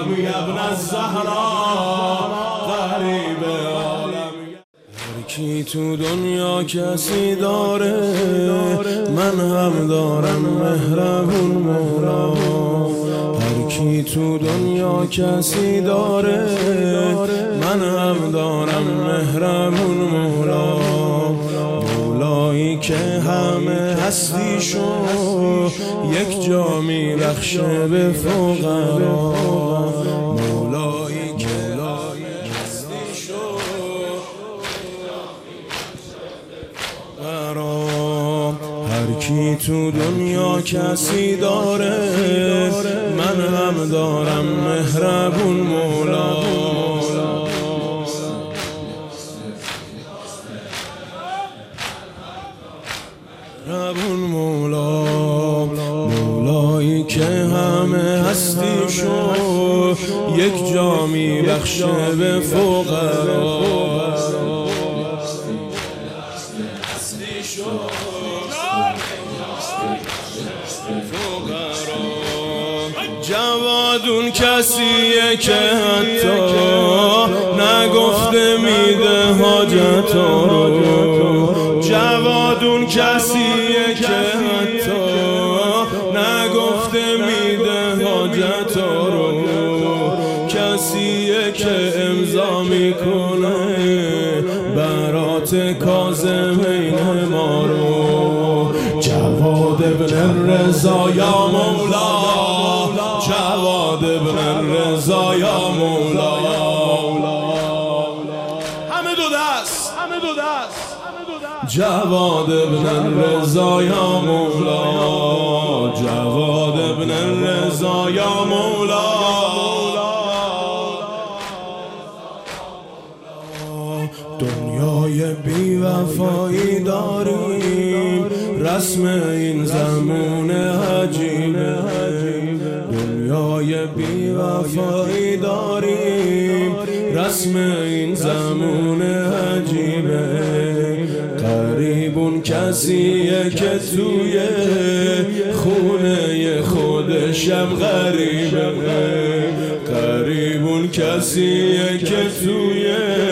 عالم یا ابن الزهراء غریب عالم. هر کی تو دنیا کسی داره من هم دارم مهربون مولا. هر کی تو دنیا کسی داره من هم دارم مهربون مولا. مولایی که همه هستیشو یک جا میبخشه به فقرا. مولایی که هستیشو هر کی تو دنیا کسی داره من هم دارم مهربون مولا. مهربون مولا، مولایی که همه هستیشو یک جا میبخشه به فقرا. جوادون کسیه که حتی نگفته میده حاجتا رو. جوادون کسیه که حتی نگفته میده حاجتا رو. کسیه که امضا میکنه برات کاظمین ما رو. جواد ابن رضا یا مولا، جواد ابن رضا یا مولا. همه دو دست، همه دو دست. جواد ابن رضا یا مولا، جواد ابن رضا یا مولا. دنیای بی وفایی داریم رسم این زمان عجیبه. دنیای بی وفایی داریم رسم این زمان عجیبه. غریبون کسیه که توی خونه خودشم غریبه. غریبون کسیه که توی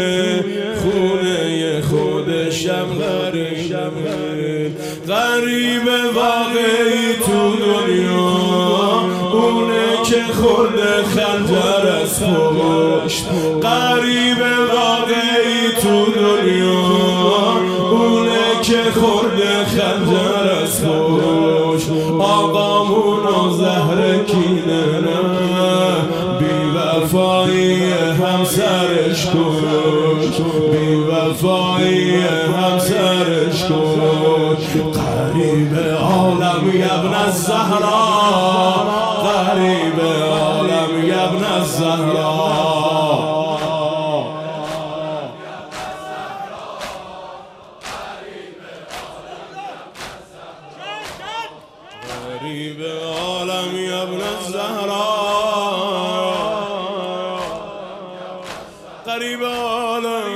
خونه خودشم غریبه. غریب واقعی تو دنیا اونه که خورده خنجر از پشت. غریب واقعی تو دنیا اونه که خورده خنجر از پشت. آقامون و زهر کینه نه بی وفایی همسرش کشت. بی وفایی همسرش کشت. غریب عالم یا ابن الزهراء غریب عالم یا ابن الزهراء. غریب عالم یا ابن الزهراء. غریب عالم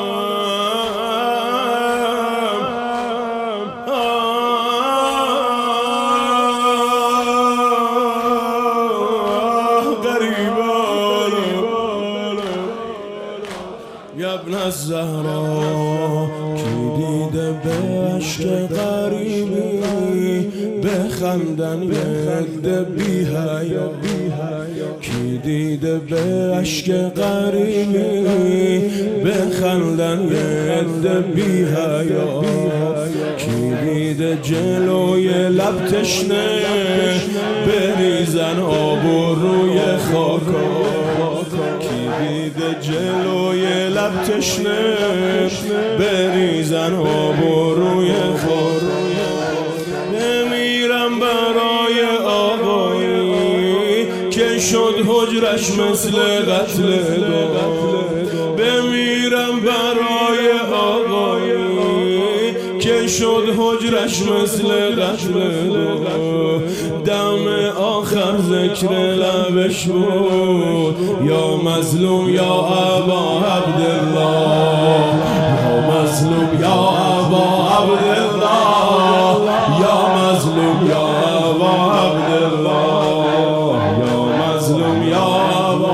یا ابن الزهراء. کی دیده به عشق غریبی بخندن یده بی حیا. کی دیده به عشق غریبی بخندن یده بی حیا. کی دیده جلوی لب تشنه بریزن آب و روی خاکا. کی دیده جلوی لب تشنه بریزن آب و روی خاکا. بمیرم برای آقایی که شد حجرش مثل قتل دو. بمیرم برای آقایی که شد حجرش مثل قتل دو. دم آخر ذکر لبش بود یا مظلوم یا ابا عبدالله. یا مظلوم یا ابا عبدالله. یا مظلوم یا ابا عبدالله. یا مظلوم یا ابا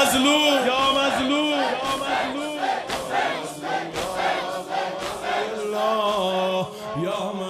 مظلوم یا مظلوم یا